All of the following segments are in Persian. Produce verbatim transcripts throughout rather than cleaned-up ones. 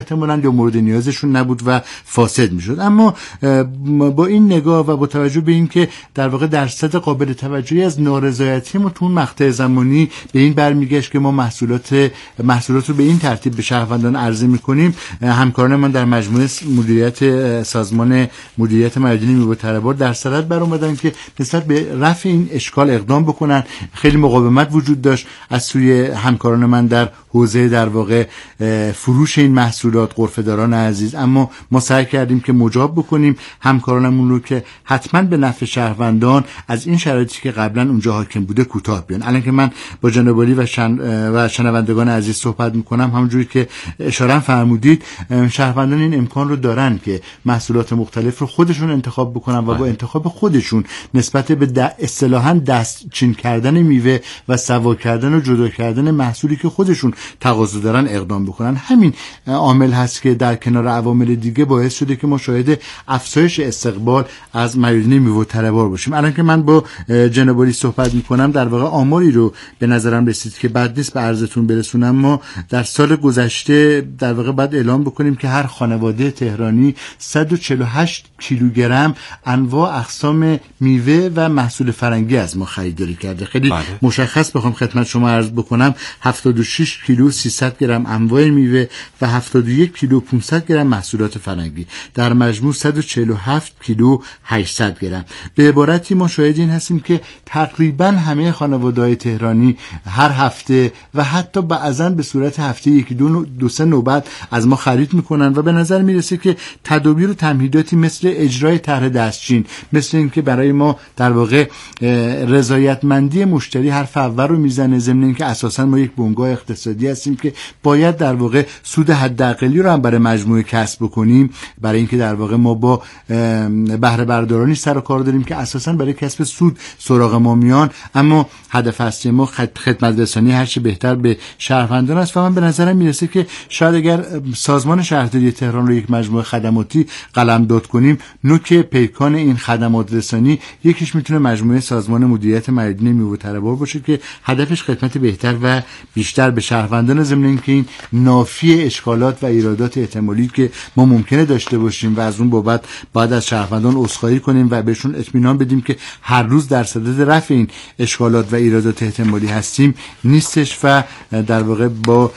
احتمالاً یا مورد نیازشون نبود و فاسد میشد. اما با این نگاه و با توجه به این که در واقع درصد قابل توجهی از نارضایتی ما تو اون مقطع زمانی به این برمیگشت که ما محصولات محصولات رو به این ترتیب به شهروندان عرضه میکنیم، همکاران من در مجموعه مدیریت سازمان مدیریت میادین میوه طلب‌ها در صدد بر اومدن که نسبت به رفع این اشکال اقدام بکنن. خیلی مقاومت وجود داشت از سوی همکاران من در حوزه در واقع فروش این محصولات، غرفه‌داران عزیز، اما ما سعی کردیم که مجاب بکنیم همکارانمون رو که حتما به نفع شهروندان از این شرایطی که قبلا اونجا حاکم بوده کوتاه بیان. الان که من با جناب عالی و, شن... و شنوندگان عزیز صحبت میکنم، همونجوری که اشاره فرمودید، شهروندان این امکان رو دارن که محصولات مختلف رو خودشون انتخاب بکنن و با انتخاب خودشون نسبت به اصطلاحاً دستچین کردن میوه و سوا کردن و جدا کردن محصولی که خودشون تقاضا دارن اقدام بکنن. همین عامل هست که در کنار عوامل دیگه باعث شده که ما شاهد افزایش استقبال از میادین میوه طلب‌ها باشیم. الان که من با جناب عالی صحبت میکنم، در واقع آماری رو به نظرم رسید که بعد نیست به عرضتون برسونم. ما در سال گذشته در واقع باید اعلام بکنیم که هر خانواده تهرانی صد و چهل و هشت کیلوگرم انواع اقسام میوه و محصول فرنگی از ما خریداری کرده. خیلی بله. مشخص بخوام خدمت شما عرض بکنم، هفتاد و شش کیلو سیصد گرم انواع میوه و هفتاد و یک کیلو پانصد گرم محصولات فرنگی، در مجموع صد و چهل و هفت کیلو هشتصد گرم. به عبارتی ما شاهد این هستیم که تقریبا همه خانواده‌های تهرانی هر هفته و حتی بعضاً به صورت هفته یکی دو, دو سه نوبت از ما خرید میکنن و به نظر میرسه که تدابیر و تمهیداتی مثل اجرای طرح دستچین، مثل اینکه برای ما در واقع رضایتمندی مشتری حرف اول رو میزنه، ضمن اینکه اساساً ما یک بنگاه اقتصادی هستیم که باید در واقع سود حداقلی رو هم برای مجموعه کسب بکنیم، برای اینکه در واقع ما با بهره بردارانی سر و کار داریم که اساساً برای کسب سود سراغ ما میان، اما هدف اصلی ما خدمت رسانی هر چه بهتر به شهروندان است. و من به نظرم میرسه که شاید اگر سازمان شهرداری تهران رو یک مجموعه خدماتی قلمداد کنیم، نوک پیکان این خدمات رسانی یکیش میتونه مجموعه سازمان مدیریت میادین میوه طلب‌ها باشه که هدفش خدمت بهتر و بیشتر به شهروندان، ضمن اینکه این نافی اشکالات و ایرادات احتمالی که ما ممکنه داشته باشیم و از اون بابت باید از شهروندان عذرخواهی کنیم و بهشون اطمینان بدیم که هر روز در صدد رفع این اشکالات و ایرادات احتمالی هستیم نیستش. و در واقع با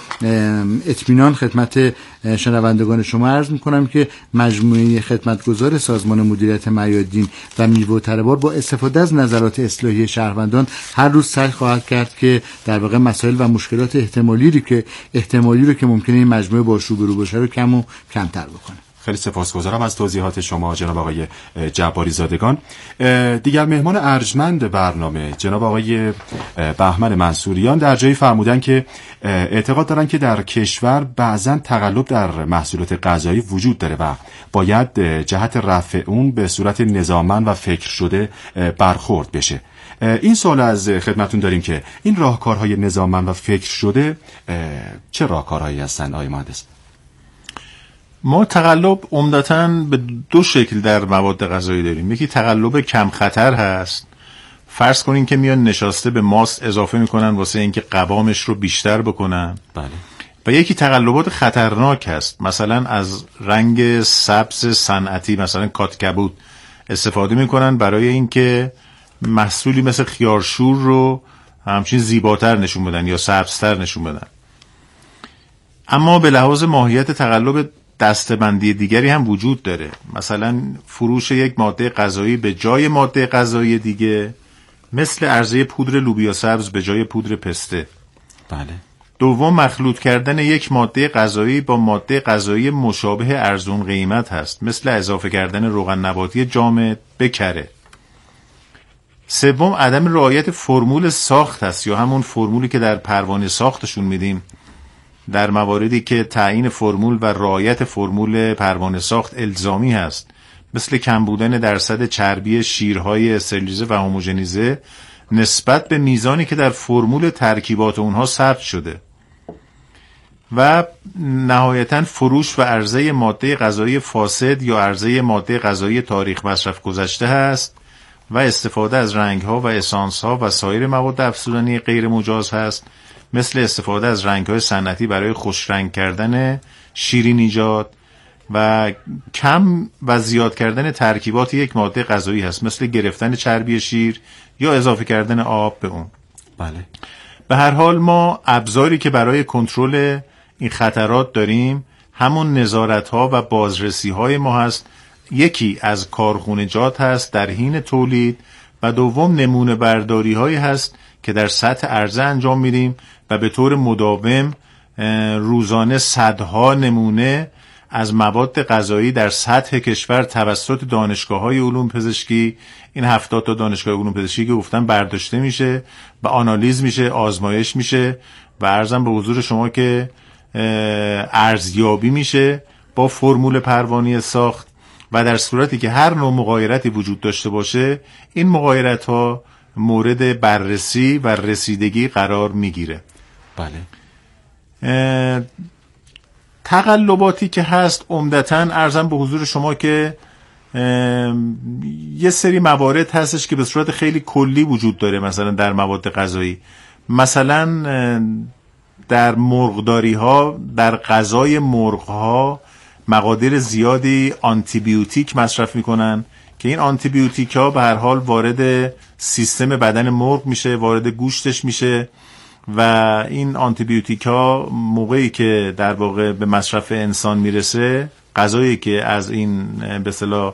اطمینان خدمت شنوندگان شما عرض میکنم که مجموعه خدمتگزار سازمان مدیریت میادین و میوه طلب‌ها با استفاده از نظرات اصلاحی شهروندان هر روز سعی خواهد کرد که در واقع مسائل و مشکلات احتمالی رو که احتمالی رو که ممکنه این مجموعه باش روبرو باشه رو کم و کمتر بکنه. خیلی سپاسگزارم از توضیحات شما جناب آقای جباری زادگان. دیگر مهمان ارجمند برنامه جناب آقای بهمن منصوریان در جایی فرمودن که اعتقاد دارن که در کشور بعضا تقلب در محصولات غذایی وجود داره و باید جهت رفع اون به صورت نظاممند و فکر شده برخورد بشه. این سوال از خدمتون داریم که این راهکارهای نظاممند و فکر شده چه راهکارهایی هستن آقای مهندس؟ ما تقلب عمدتاً به دو شکل در مواد غذایی داریم. یکی تقلب کم خطر هست، فرض کنین که میان نشاسته به ماست اضافه میکنن واسه اینکه قوامش رو بیشتر بکنن. بله. و یکی تقلبات خطرناک هست، مثلا از رنگ سبز صنعتی مثلا کات کبود استفاده میکنن برای اینکه محصولی مثل خیارشور رو همچین زیباتر نشون بدن یا سبزتر نشون بدن. اما به لحاظ ماهیت تقلب دسته‌بندی دیگری هم وجود داره، مثلا فروش یک ماده غذایی به جای ماده غذایی دیگه، مثل عرضه پودر لوبیا سبز به جای پودر پسته. بله. دوم مخلوط کردن یک ماده غذایی با ماده غذایی مشابه ارزون قیمت هست، مثل اضافه کردن روغن نباتی جامد به کره. سوم عدم رعایت فرمول ساخت هست، یا همون فرمولی که در پروانه ساختشون میدیم در مواردی که تعیین فرمول و رعایت فرمول پروانه ساخت الزامی هست، مثل کم بودن درصد چربی شیرهای استریلیزه و هوموژنیزه نسبت به میزانی که در فرمول ترکیبات اونها ثبت شده. و نهایتاً فروش و عرضه ماده غذایی فاسد یا عرضه ماده غذایی تاریخ مصرف گذشته هست و استفاده از رنگ‌ها و اسانس‌ها و سایر مواد افزودنی غیر مجاز هست، مثل استفاده از رنگ‌های صنعتی برای خوش رنگ کردن شیرینیجات و کم و زیاد کردن ترکیبات یک ماده غذایی هست، مثل گرفتن چربی شیر یا اضافه کردن آب به اون. بله. به هر حال ما ابزاری که برای کنترل این خطرات داریم همون نظارت‌ها و بازرسی‌های ما هست. یکی از کارخونجات هست در حین تولید و دوم نمونه برداری‌هایی هست که در سطح عرضه انجام میدیم و به طور مداوم روزانه صدها نمونه از مواد غذایی در سطح کشور توسط دانشگاه‌های علوم پزشکی، این هفتاد تا دانشگاه علوم پزشکی که گفتم، برداشته میشه و آنالیز میشه، آزمایش میشه و عرضم به حضور شما که ارزیابی میشه با فرمول پروانی ساخت و در صورتی که هر نوع مغایرتی وجود داشته باشه این مغایرت ها مورد بررسی و رسیدگی قرار میگیره. بله. تقلباتی که هست عمدتاً عرضم به حضور شما که یه سری موارد هستش که به صورت خیلی کلی وجود داره. مثلا در مواد غذایی، مثلا در مرغداری ها، در غذای مرغ ها مقادیر زیادی آنتی بیوتیک مصرف میکنن که این آنتی بیوتیک ها به هر حال وارد سیستم بدن مرغ میشه، وارد گوشتش میشه و این آنتی بیوتیک ها موقعی که در واقع به مصرف انسان میرسه، غذایی که از این به اصطلاح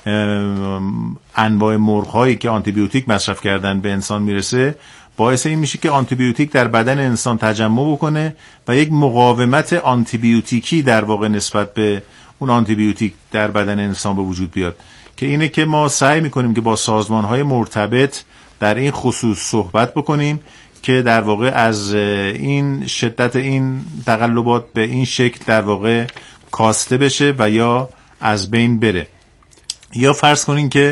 انواع مرغ هایی که آنتی بیوتیک مصرف کردن به انسان میرسه، باعث این میشه که آنتی بیوتیک در بدن انسان تجمع بکنه و یک مقاومت آنتی بیوتیکی در واقع نسبت به اون آنتی بیوتیک در بدن انسان به وجود بیاد، که اینه که ما سعی میکنیم که با سازمان‌های مرتبط در این خصوص صحبت بکنیم که در واقع از این شدت این تقلبات به این شکل در واقع کاسته بشه و یا از بین بره. یا فرض کنین که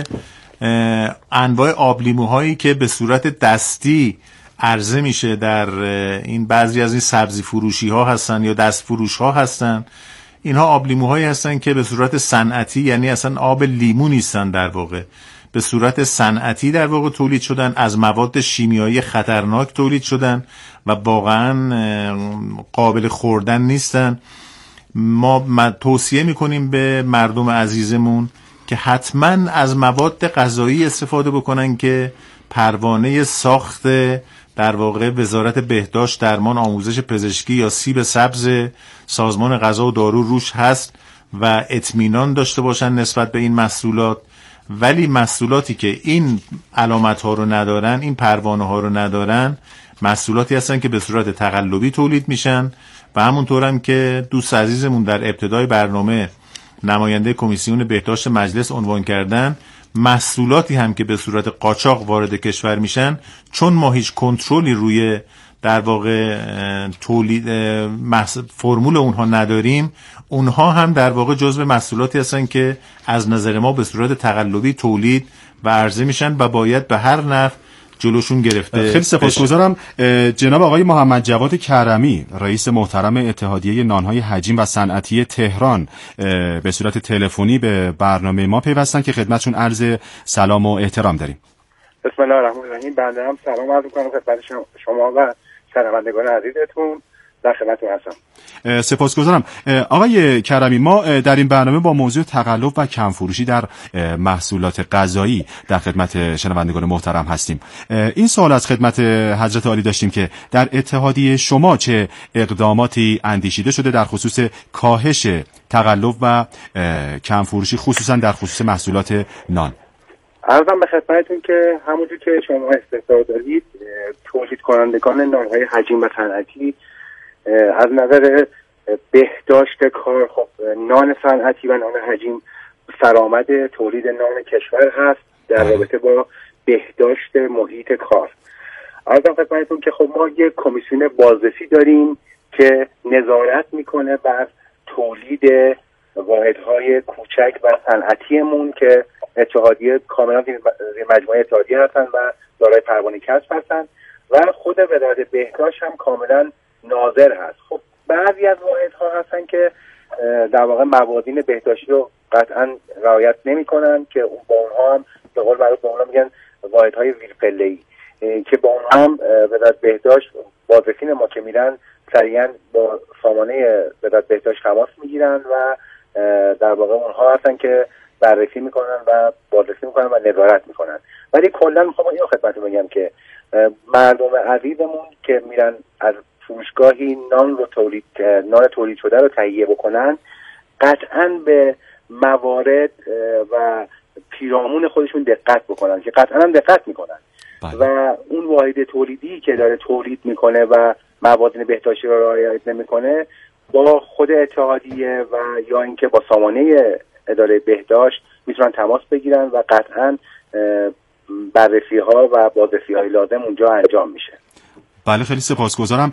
انواع آبلیموهایی که به صورت دستی عرضه میشه در این بعضی از این سبزی فروشی ها هستن یا دست فروش ها هستن، اینها آبلیموهایی هستن که به صورت صنعتی، یعنی اصلا آب لیمو نیستن، در واقع به صورت صنعتی در واقع تولید شدن، از مواد شیمیایی خطرناک تولید شدن و واقعا قابل خوردن نیستن. ما توصیه میکنیم به مردم عزیزمون که حتما از مواد غذایی استفاده بکنن که پروانه ساخت در واقع وزارت بهداشت، درمان، آموزش پزشکی یا سیب سبز سازمان غذا و دارو روش هست و اطمینان داشته باشن نسبت به این محصولات. ولی محصولاتی که این علامت ها رو ندارن، این پروانه ها رو ندارن، محصولاتی هستن که به صورت تقلبی تولید میشن و همونطور هم که دوست عزیزمون در ابتدای برنامه نماینده کمیسیون بهداشت مجلس عنوان کردن، محصولاتی هم که به صورت قاچاق وارد کشور میشن، چون ما هیچ کنترلی روی در واقع تولید فرمول اونها نداریم، اونها هم در واقع جزو محصولاتی هستن که از نظر ما به صورت تقلبی تولید و عرضه میشن و باید به هر نحو جلوشون گرفته. خیلی سپاسگزارم جناب آقای محمد جواد کرمی، رئیس محترم اتحادیه نانهای حجیم و صنعتی تهران، به صورت تلفنی به برنامه ما پیوستن که خدمتشون عرض سلام و احترام داریم. بسم الله الرحمن الرحیم. بنده هم سلام عرض می‌کنم خدمت شما و شنوندگان عزیزتون، در خدمتتون هستم. سپاسگزارم آقای کرمی. ما در این برنامه با موضوع تقلب و کمفروشی در محصولات غذایی در خدمت شنوندگان محترم هستیم. این سوال از خدمت حضرت عالی داشتیم که در اتحادیه شما چه اقداماتی اندیشیده شده در خصوص کاهش تقلب و کمفروشی، خصوصا در خصوص محصولات نان؟ عرضم به خدمتتون که همونجور که شما استفسار دارید، تولید کنندگان نانهای حجیم و صنعتی از نظر بهداشت کار، خب نان صنعتی و نان حجیم سرآمد تولید نان کشور هست در رابطه با بهداشت محیط کار. عرضم خدمتتون که خب ما یک کمیسیون بازرسی داریم که نظارت میکنه بر تولید واحدهای کوچک و صنعتیمون که اتحادیه کاملا مجموعه اتحادیه هستن و دارای پروانه کسب هستن و خود وزارت بهداشت هم کاملا ناظر هست. خب بعضی از واحدها هستن که در واقع موازین بهداشتی رو قطعا رعایت نمی‌کنن که با اونها هم به قول معروف به اونها میگن واحدهای زیرپله‌ای که با اونها هم وزارت بهداشت بازرسین ما که میرن سریعا با سامانه وزارت بهداشت تماس میگیرن و در واقع اونها هستن که بررسی میکنن و بازرسی میکنن و نظارت میکنن. ولی کلا میخوام اینو خدمتتون بگم که مردم عزیزمون که میرن از فروشگاهی نان رو تولید نان تولید شده رو تهیه بکنن، قطعاً به موارد و پیرامون خودشون دقت بکنن که قطعاً هم دقت میکنن. بله. و اون واحد تولیدی که داره تولید میکنه و مواد بهداشتی رو رعایت نمیکنه، با خود اتحادیه و یا اینکه با سامانه اداره بهداشت میتونن تماس بگیرن و قطعاً بررسی ها و بازرسی های لازم اونجا انجام میشه. بله خیلی سپاسگزارم.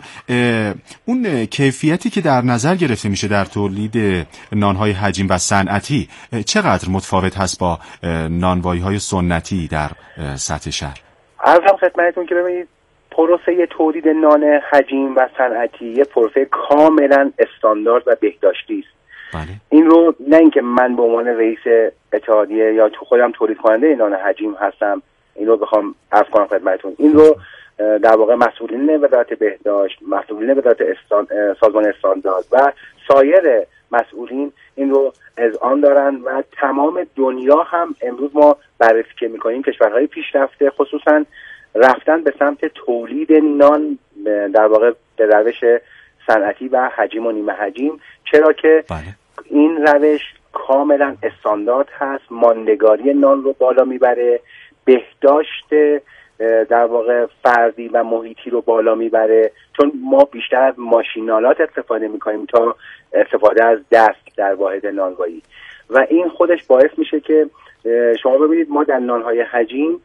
اون کیفیتی که در نظر گرفته میشه در تولید نانهای حجیم و صنعتی چقدر متفاوت هست با نانوایی‌های سنتی در سطح شهر؟ عرضم خدمتتون که ببینید پروسه تولید نان حجیم و صنعتی یه پروسه کاملا استاندارد و بهداشتی است. بله. این رو نه اینکه من به عنوان رئیس اتحادیه یا تو خودم تولید کننده نان حجیم هستم این رو بخوام عرض کنم خدمتتون، این رو در واقع مسئولین وزارت بهداشت، مسئولین وزارت استان، سازمان استاندارد و سایر مسئولین این رو اذعان دارن و تمام دنیا هم امروز ما بررسی که میکنیم کشورهای پیشرفته خصوصا رفتن به سمت تولید نان در واقع به روش صنعتی و حجیم و نیمه حجیم، چرا که بله. این روش کاملا استاندارد هست، ماندگاری نان رو بالا میبره، بهداشت در واقع فردی و محیطی رو بالا میبره، چون ما بیشتر از ماشینالات استفاده میکنیم تا استفاده از دست در واحد نانوایی و این خودش باعث میشه که شما ببینید ما در نانهای حجیم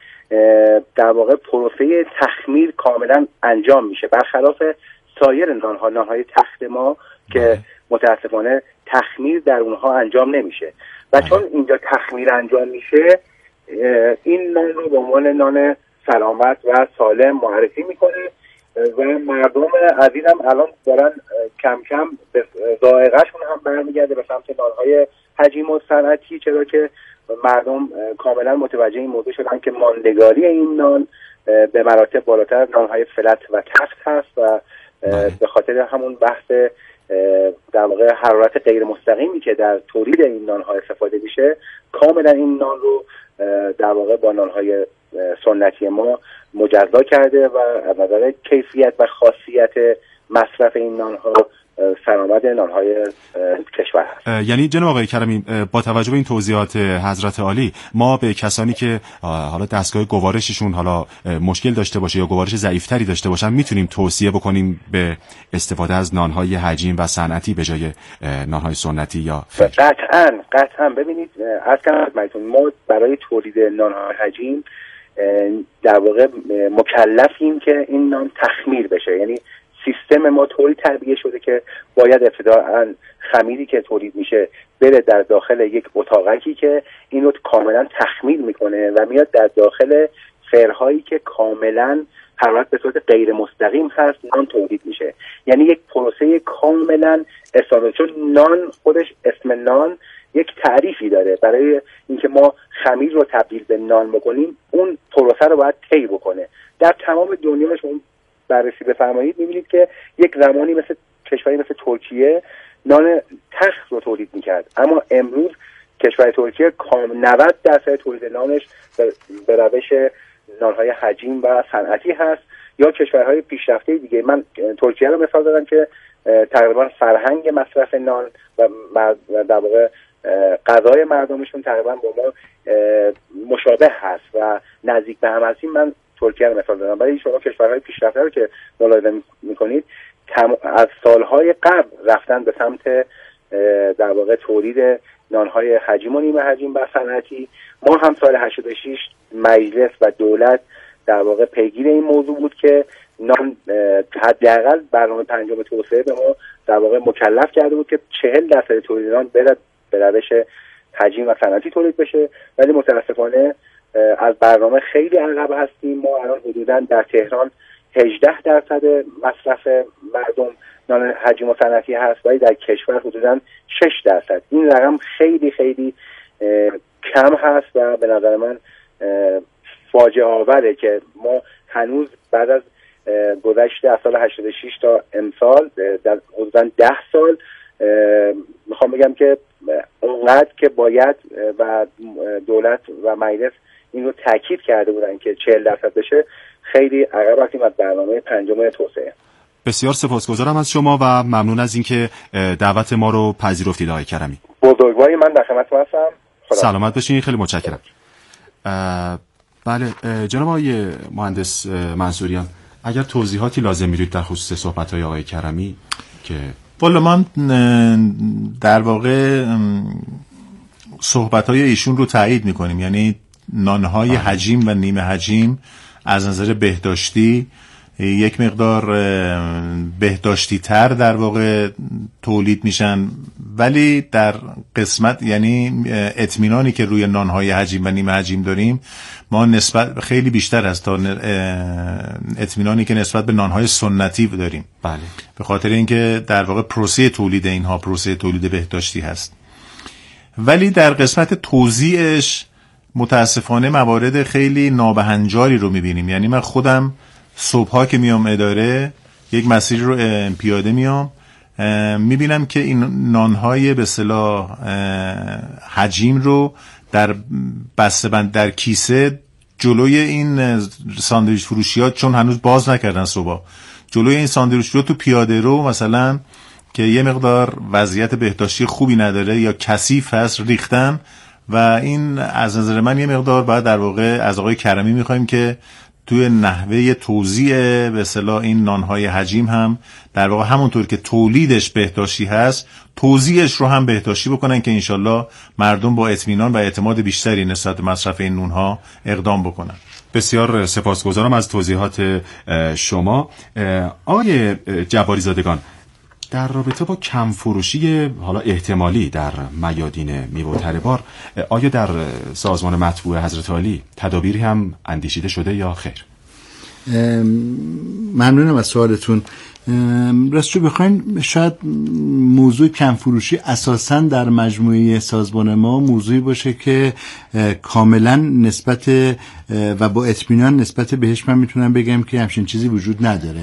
در واقع پروسه تخمیر کاملا انجام میشه، برخلاف سایر نانها نانهای تخت ما که متاسفانه تخمیر در اونها انجام نمیشه و چون اینجا تخمیر انجام میشه این نان رو به عنوان نان سلامت و سالم معرفی میکنه و مردم عزیزم الان دارن کم کم به ذائقه‌شون هم برمیگرده به سمت نانهای حجیم و صنعتی، چرا که مردم کاملا متوجه این موضوع شدن که ماندگاری این نان به مراتب بالاتر نانهای فلت و تخت هست و به خاطر همون بحث در واقع حرارت غیر مستقیمی که در تولید این نانها استفاده میشه، کاملا این نان رو در واقع با نانهای سنتی ما مجزا کرده و از نظر کیفیت و خاصیت مصرف این نانها سرآمد نانهای کشور هست. یعنی جناب آقای کریمی با توجه به این توضیحات حضرت عالی ما به کسانی که حالا دستگاه گوارششون حالا مشکل داشته باشه یا گوارش ضعیف‌تری داشته باشن میتونیم توصیه بکنیم به استفاده از نانهای حجیم و صنعتی به جای نانهای سنتی یا خیر؟ قطعاً قطعاً ببینید عرض کنم خدمتتون ما برای تولید نانهای حجیم در واقع مکلفیم که این نان تخمیر بشه، یعنی سیستم ما طوری تربیه شده که باید ابتداءً خمیری که تولید میشه بره در داخل یک اتاقکی که این رو کاملا تخمیر میکنه و میاد در داخل فرهایی که کاملا حرارت به صورت غیر مستقیم هست نان تولید میشه، یعنی یک پروسه کاملا استاندارد. چون نان خودش اسم نان یک تعریفی داره، برای اینکه ما خمیر رو تبدیل به نان بکنیم اون پروسه رو باید طی بکنه. در تمام دنیا شما بررسی بفرمایید می‌بینید که یک زمانی مثل کشوری مثل ترکیه نان تخت رو تولید می‌کرد، اما امروز کشور ترکیه نود درصد تولید نانش به روش نان‌های حجیم و صنعتی هست، یا کشورهای پیشرفته دیگه. من ترکیه رو مثال زدم که تقریبا فرهنگ مصرف نان و در واقع غذای مردمشون تقریبا با ما مشابه هست و نزدیک به هم هستیم. من ترکیه رو مثال زدم، ولی شما کشورهای پیشرفته رو که ملاحظه میکنید از سالهای قبل رفتن به سمت در واقع تولید نانهای حجیم و نیمه حجیم و صنعتی. ما هم سال هشتاد و شش مجلس و دولت در واقع پیگیر این موضوع بود که نان حداقل برنامه پنجم توسعه به ما در واقع مکلف کرده بود که چهل درصد تولید نان بره به روش حجیم و صنعتی تولید بشه، ولی متاسفانه از برنامه خیلی عقب هستیم. ما الان حدوداً در تهران هجده درصد مصرف مردم نان حجیم و صنعتی هست، ولی در کشور حدوداً شش درصد. این رقم خیلی خیلی کم هست و به نظر من فاجعه آوره که ما هنوز بعد از گذشته از سال هشتاد و شش تا امسال در حدوداً ده سال میخوام بگم که اونقدر که باید و دولت و مجلس این رو تاکید کرده بودن که چهل درصد بشه، خیلی عقب رفتیم از برنامه پنجم توسعه. بسیار سپاسگزارم از شما و ممنون از اینکه دعوت ما رو پذیرفتید آقای کرمی. بزرگواری من در خدمتتون هستم. سلامت باشین، خیلی متشکرم. بله جناب آقای مهندس منصوریان، اگر توضیحاتی لازم می‌دید در خصوص صحبت‌های آقای کرمی که والا من در واقع صحبت‌های ایشون رو تایید می‌کنیم، یعنی نانهای حجیم و نیمه حجیم از نظر بهداشتی یک مقدار بهداشتی تر در واقع تولید میشن، ولی در قسمت یعنی اطمینانی که روی نانهای حجیم و نیمه حجیم داریم ما نسبت خیلی بیشتر است تا اطمینانی که نسبت به نانهای سنتی داریم. بله. به خاطر اینکه در واقع پروسه تولید اینها پروسه تولید بهداشتی هست، ولی در قسمت توزیعش متاسفانه موارد خیلی نابهنجاری رو میبینیم. یعنی من خودم صبحها که میام اداره یک مسیر رو پیاده میام میبینم که این نانهای به اصطلاح حجیم رو در بسته بند در کیسه جلوی این ساندویچ فروشیات، چون هنوز باز نکردن صبح، جلوی این ساندویچ رو تو پیاده رو مثلا که یه مقدار وضعیت بهداشتی خوبی نداره یا کثیف هست ریختن، و این از نظر من یه مقدار باید در واقع از آقای کرمی میخوایم که توی نحوه توزیع به اصطلاح این نانهای حجیم هم در واقع همونطور که تولیدش بهداشتی هست توزیعش رو هم بهداشتی بکنن که انشالله مردم با اطمینان و اعتماد بیشتری نسبت به مصرف این نونها اقدام بکنن. بسیار سپاسگزارم از توضیحات شما. آقای جباری زادگان، در رابطه با کم فروشی حالا احتمالی در میادین میوه و تره‌بار، آیا در سازمان مطبوع حضرت عالی تدابیری هم اندیشیده شده یا خیر؟ ممنونم از سوالتون. راستش بخواین شاید موضوع کم فروشی اساساً در مجموعه سازمان ما موضوعی باشه که کاملا نسبت و با اطمینان نسبت بهش من میتونم بگم که همچین چیزی وجود نداره.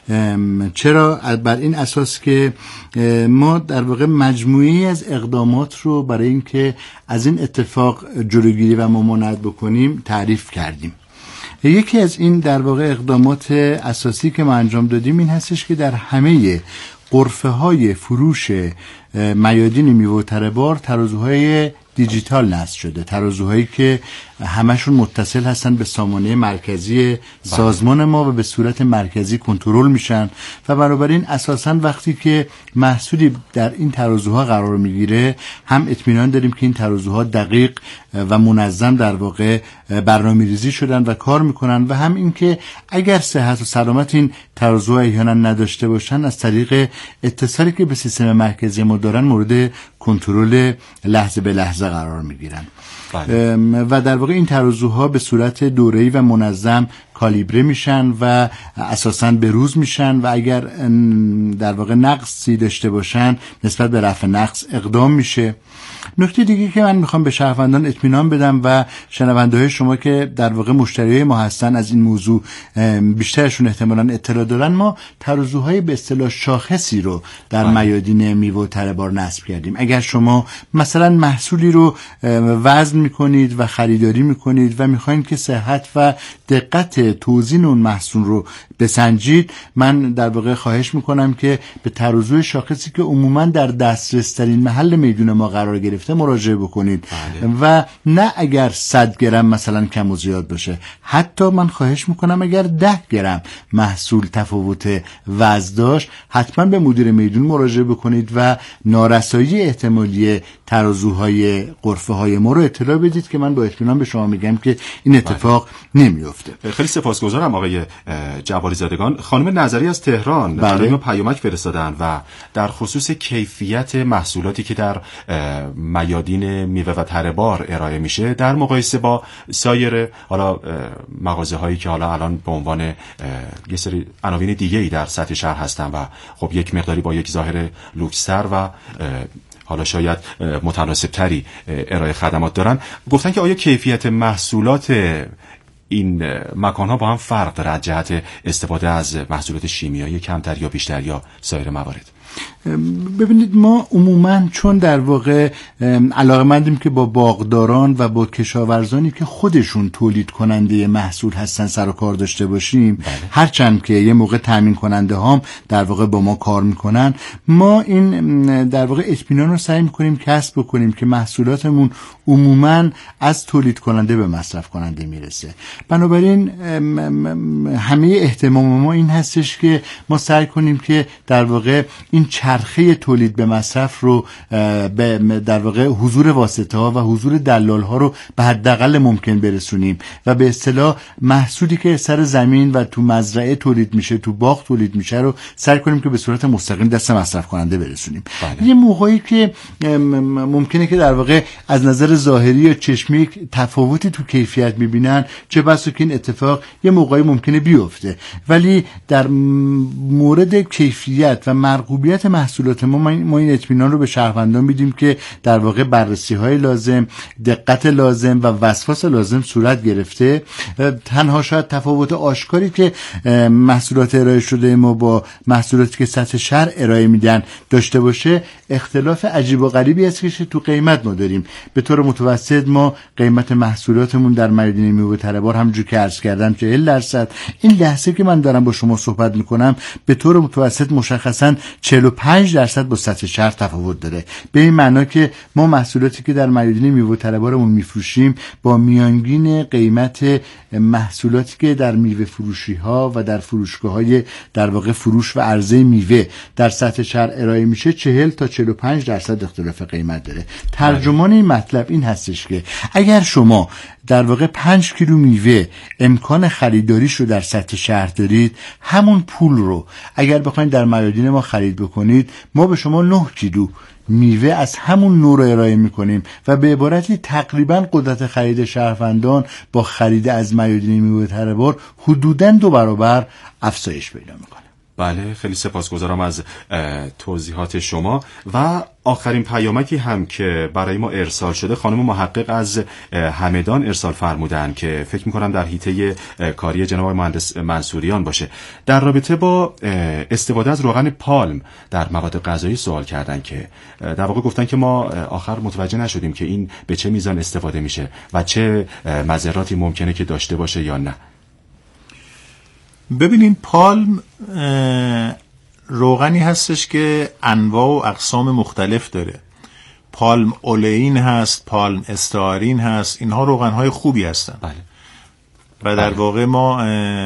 چرا؟ بر این اساس که ما در واقع مجموعی از اقدامات رو برای اینکه از این اتفاق جلوگیری و ممانعت بکنیم تعریف کردیم. یکی از این در واقع اقدامات اساسی که ما انجام دادیم این هستش که در همه غرفه های فروش میادین میوه و تره‌بار ترازوهای دیجیتال نصب شده، ترازوهایی که همشون متصل هستن به سامانه مرکزی سازمان ما و به صورت مرکزی کنترل میشن و بنابراین اساساً وقتی که محصولی در این ترازوها قرار میگیره هم اطمینان داریم که این ترازوها دقیق و منظم در واقع برنامه‌ریزی شدن و کار میکنن و هم این که اگر صحت و سلامت این ترازوها احیانا نداشته باشن از طریق اتصالی که به سیستم مرکزی ما دارن مورد کنترل لحظه به لحظه قرار میگیرن. بله. و در واقع این ترازوها به صورت دوره‌ای و منظم کالیبره میشن و اساساً به روز میشن و اگر در واقع نقصی داشته باشن نسبت به رفع نقص اقدام میشه. نکته دیگه که من میخوام به شهروندان اطمینان بدم و شنونده های شما که در واقع مشتریای ما هستن از این موضوع بیشترشون احتمالاً اطلاع دارن، ما ترازوهای به اصطلاح شاخصی رو در میادین میوه و تره‌بار نصب کردیم. اگر شما مثلا محصولی رو وزن میکنید و خریداری میکنید و میخواین که صحت و دقت توزیع اون محصول رو بسنجید، من در واقع خواهش میکنم که به ترازوی شاخصی که عموما در دسترس ترین محل میدون ما قرار گرفته مراجعه بکنید. بله. و نه اگر صد گرم مثلا کم و زیاد باشه، حتی من خواهش میکنم اگر ده گرم محصول تفاوت وزن داشت حتما به مدیر میدون مراجعه بکنید و نارسایی احتمالی ترازوهای غرفه های ما رو اطلاع بدید که من با اطمینان به شما میگم که این اتفاق بله. نمیفته. خیلی سپاسگزارم آقای جباری زادگان. خانم نظری از تهران برای ما پیامک فرستادن و در خصوص کیفیت محصولاتی که در میادین میوه و تره‌بار ارائه میشه در مقایسه با سایر حالا مغازه هایی که حالا الان به عنوان یه سری عناوین دیگه ای در سطح شهر هستن و خب یک مقداری با یک ظاهر لوکس‌تر و حالا شاید متناسب تری ارائه خدمات دارن، گفتن که آیا کیفیت محصولات این مکان‌ها با هم فرق داره از جهت استفاده از محصولات شیمیایی کمتر یا بیشتر یا سایر موارد؟ ببینید ما عموما چون در واقع علاقه‌مندیم که با باغداران و با کشاورزانی که خودشون تولید کننده محصول هستن سر و کار داشته باشیم، بله. هرچند که یه موقع تامین کننده هام در واقع با ما کار میکنن، ما این در واقع اطمینان رو سعی میکنیم کسب بکنیم که محصولاتمون عموما از تولید کننده به مصرف کننده میرسه. بنابراین همه اهتمام ما این هستش که ما سعی کنیم که در واقع این چرخه تولید به مصرف رو در واقع حضور واسطه ها و حضور دلال ها رو به حداقل ممکن برسونیم و به اصطلاح محصولی که سر زمین و تو مزرعه تولید میشه، تو باغ تولید میشه رو سعی کنیم که به صورت مستقیم دست مصرف کننده برسونیم. بله. یه موقعی که ممکنه که در واقع از نظر ظاهری یا چشمی تفاوتی تو کیفیت میبینن، چه بسا که این اتفاق یه موقعی ممکنه بیفته، ولی در مورد کیفیت و مرغوبیت محصولات ما ما این اطمینان رو به شهروندان میدیم که در واقع بررسی های لازم، دقت لازم و وسواس لازم صورت گرفته. تنها شاید تفاوت آشکاری که محصولات ارائه شده ما با محصولاتی که سطح شهر ارائه میدن داشته باشه، اختلاف عجیب و غریبی است که تو قیمت ما داریم. به طور متوسط ما قیمت محصولاتمون در میادین میوه تره بار همونجوری که عرض کردم چهل درصد، این لحظه که من دارم با شما صحبت میکنم به طور متوسط مشخصاً چهل و پنج درصد با سطح شهر تفاوت داره. به این معنا که ما محصولاتی که در میادین میوه تره بارمون میفروشیم با میانگین قیمت محصولاتی که در میوه فروشی ها و در فروشگاه های در واقع فروش و عرضه میوه در سطح شهر ارائه میشه چهل تا چهل و پنج درصد اختلاف قیمت داره. ترجمان این مطلب این هستش که اگر شما در واقع پنج کیلو میوه امکان خریداریش رو در سطح شهر دارید، همون پول رو اگر بخواید در میادین ما خرید بکنید، ما به شما نه کیلو میوه از همون نوع رو ارائه میکنیم و به عبارتی تقریبا قدرت خرید شهروندان با خرید از میادین میوه تره بار حدوداً دو برابر افزایش پیدا میکنه. بله، خیلی سپاسگزارم از توضیحات شما. و آخرین پیامکی هم که برای ما ارسال شده، خانم محقق از همدان ارسال فرمودن که فکر میکنم در حیطه کاری جناب مهندس منصوریان باشه، در رابطه با استفاده از روغن پالم در مواد غذایی سوال کردن که در واقع گفتن که ما آخر متوجه نشدیم که این به چه میزان استفاده میشه و چه مضراتی ممکنه که داشته باشه یا نه. ببینین، پالم روغنی هستش که انواع و اقسام مختلف داره. پالم اولئین هست، پالم استارین هست، اینها روغنهای خوبی هستن. بله. و در بله. واقع ما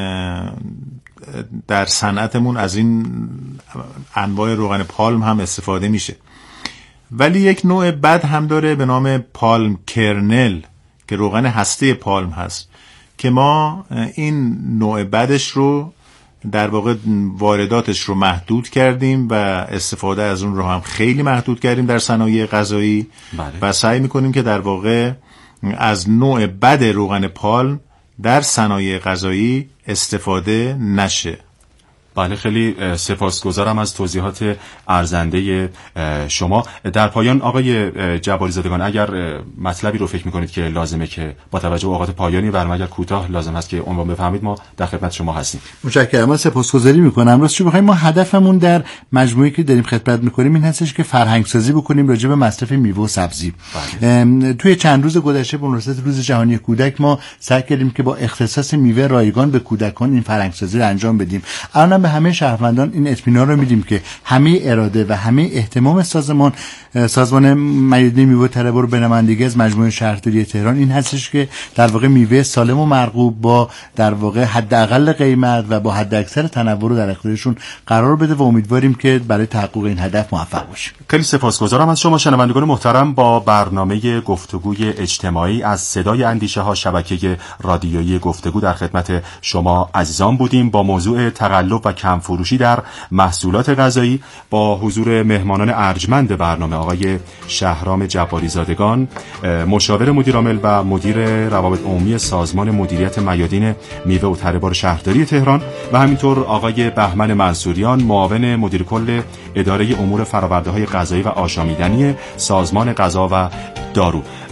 در صنعتمون از این انواع روغن پالم هم استفاده میشه. ولی یک نوع بد هم داره به نام پالم کرنل که روغن هسته پالم هست که ما این نوع بدش رو در واقع وارداتش رو محدود کردیم و استفاده از اون رو هم خیلی محدود کردیم در صنایع غذایی. بله. و سعی میکنیم که در واقع از نوع بد روغن پالم در صنایع غذایی استفاده نشه. بله، خیلی سپاسگزارم از توضیحات ارزنده شما. در پایان آقای جباری زادگان، اگر مطلبی رو فکر میکنید که لازمه که با توجه به اوقات پایانی برنامه اگر کوتاه لازم هست که عنوان بفهمید، ما در خدمت شما هستیم. متشکرم. من سپاسگزاری میکنم. راستش بخوایم ما هدفمون در مجموعه‌ای که داریم خدمت میکنیم این هستش که فرهنگ سازی بکنیم راجع به مصرف میوه و سبزی. بله. توی چند روز گذشته به مناسبت روز جهانی کودک ما سعی کردیم که با اختصاص میوه رایگان به کودکان این فرهنگ سازی رو انجام بدیم. الان به همه شهروندان این اطمینان رو میدیم که همه اراده و همه اهتمام سازمان سازمان میادین میوه تره بار به نمایندگی از مجموعه شهرداری تهران این هستش که در واقع میوه سالم و مرغوب با در واقع حداقل قیمت و با حداکثر تنوع رو در اختیارشون قرار بده و امیدواریم که برای تحقق این هدف موفق باشیم. خیلی سپاسگزارم از شما شنوندگان محترم. با برنامه گفتگوی اجتماعی از صدای اندیشه ها شبکه رادیویی گفتگو در خدمت شما عزیزان بودیم با موضوع تقلب و کم فروشی در محصولات غذایی با حضور مهمانان ارجمند برنامه آقای شهرام جباری زادگان، مشاور مدیرعامل و مدیر روابط عمومی سازمان مدیریت میادین میوه و تره بار شهرداری تهران و همینطور آقای بهمن منصوریان، معاون مدیر کل اداره امور فرآورده‌های غذایی و آشامیدنی سازمان غذا و دارو.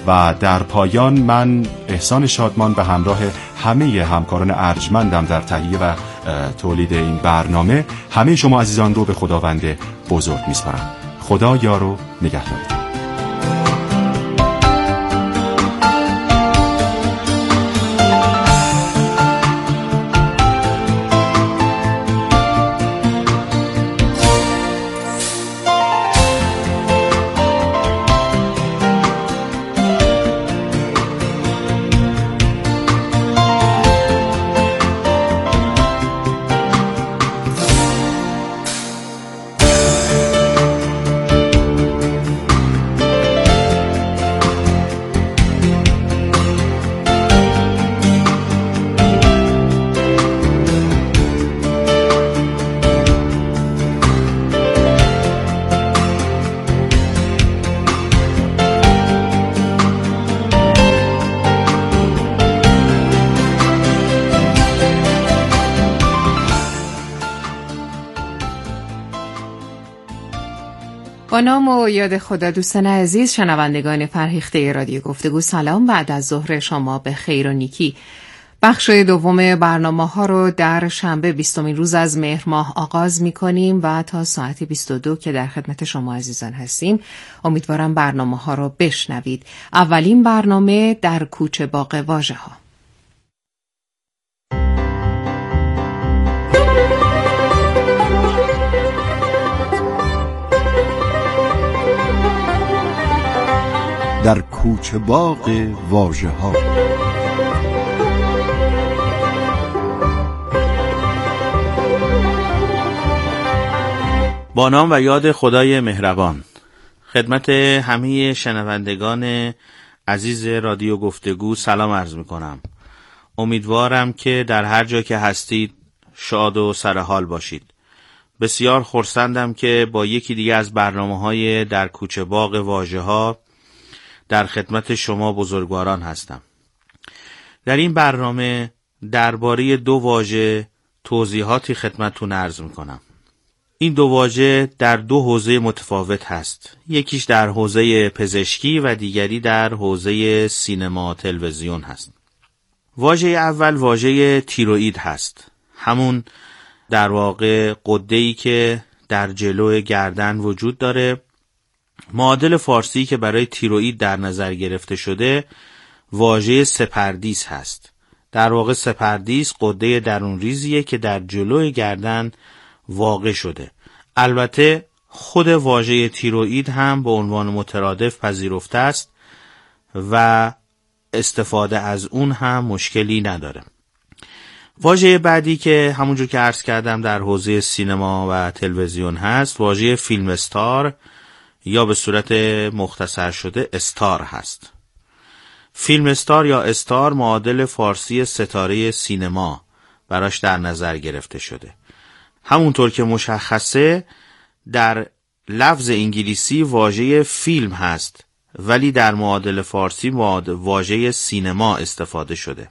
و در پایان من احسان شادمان به همراه همه همکاران ارجمندم در تهیه و تولید این برنامه همه شما عزیزان رو به خداوند بزرگ میسپارم. خدا یار و نگهدارتون. با نام و یاد خدا دوستان عزیز شنوندگان فرهیخته رادیو گفتگو، سلام. بعد از ظهر شما به خیر و نیکی. بخش دوم برنامه ها رو در شنبه بیستمین روز از مهر ماه آغاز می کنیم و تا ساعت بیست و دو که در خدمت شما عزیزان هستیم. امیدوارم برنامه ها رو بشنوید. اولین برنامه در کوچه باغ واژه ها. در کوچه باغ واژه ها. با نام و یاد خدای مهربان، خدمت همه شنوندگان عزیز رادیو گفتگو سلام عرض میکنم. امیدوارم که در هر جا که هستید شاد و سرحال باشید. بسیار خرسندم که با یکی دیگه از برنامه‌های در کوچه باغ واژه ها در خدمت شما بزرگواران هستم. در این برنامه درباره دو واژه توضیحاتی خدمتتون عرض میکنم. این دو واژه در دو حوزه متفاوت هست. یکیش در حوزه پزشکی و دیگری در حوزه سینما تلویزیون هست. واژه اول واژه تیروئید هست. همون در واقع غده‌ای که در جلو گردن وجود داره. معادل فارسی که برای تیروئید در نظر گرفته شده واژه سپردیس هست. در واقع سپردیس غده درون ریزیه که در جلوی گردن واقع شده. البته خود واژه تیروئید هم به عنوان مترادف پذیرفته است و استفاده از اون هم مشکلی نداره. واژه بعدی که همونجور که عرض کردم در حوزه سینما و تلویزیون هست واژه فیلم استار یا به صورت مختصر شده استار هست. فیلم استار یا استار معادل فارسی ستاره سینما براش در نظر گرفته شده. همونطور که مشخصه در لفظ انگلیسی واژه فیلم هست ولی در معادل فارسی واژه سینما استفاده شده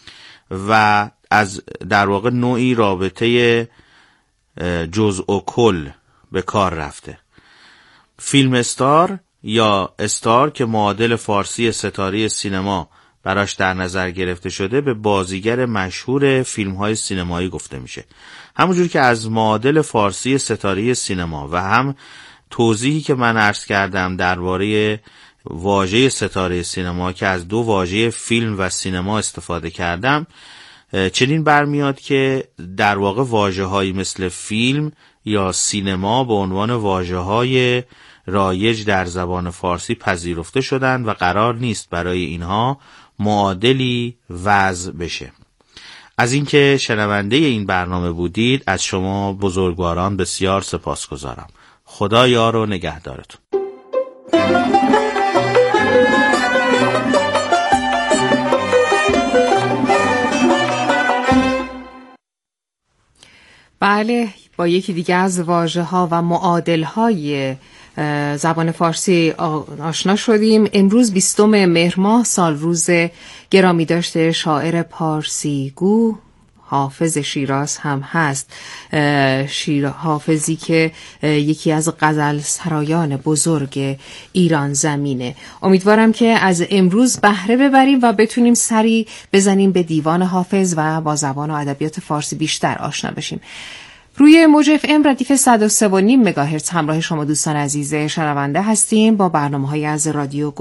و از در واقع نوعی رابطه جزء و کل به کار رفته. فیلم استار یا استار که معادل فارسی ستاره سینما براش در نظر گرفته شده به بازیگر مشهور فیلم‌های سینمایی گفته میشه. همونجور که از معادل فارسی ستاره سینما و هم توضیحی که من عرض کردم درباره واژه ستاره سینما که از دو واژه فیلم و سینما استفاده کردم، چنین برمیاد که در واقع واژه‌هایی مثل فیلم یا سینما به عنوان واژه‌های رایج در زبان فارسی پذیرفته شدند و قرار نیست برای اینها معادلی وضع بشه. از اینکه شنونده این برنامه بودید از شما بزرگواران بسیار سپاسگزارم. خدا یار و نگهدارتون. بله، با یکی دیگه از واژه‌ها و معادل‌های زبان فارسی آشنا شدیم. امروز بیستم مهر ماه سال روز گرامی داشته شاعر پارسی گو حافظ شیراز هم هست، شیر حافظی که یکی از غزل سرایان بزرگ ایران زمینه. امیدوارم که از امروز بهره ببریم و بتونیم سری بزنیم به دیوان حافظ و با زبان و ادبیات فارسی بیشتر آشنا بشیم. روی موج اف ام ردیف صد و سه و نیم مگاهرتز همراه شما دوستان عزیز شنونده هستیم با برنامه‌های از رادیو